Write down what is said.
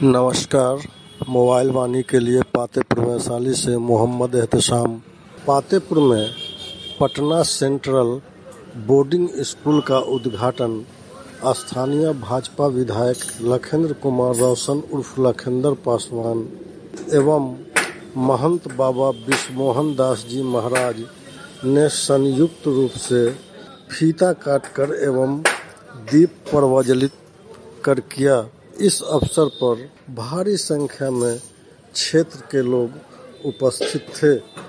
नमस्कार। मोबाइल वाणी के लिए पातेपुर वैशाली से मोहम्मद एहतेशाम। पातेपुर में पटना सेंट्रल बोर्डिंग स्कूल का उद्घाटन स्थानीय भाजपा विधायक लखेंद्र कुमार रोशन उर्फ लखेंद्र पासवान एवं महंत बाबा विश्वमोहन दास जी महाराज ने संयुक्त रूप से फीता काटकर एवं दीप प्रज्वलित कर किया। इस अवसर पर भारी संख्या में क्षेत्र के लोग उपस्थित थे।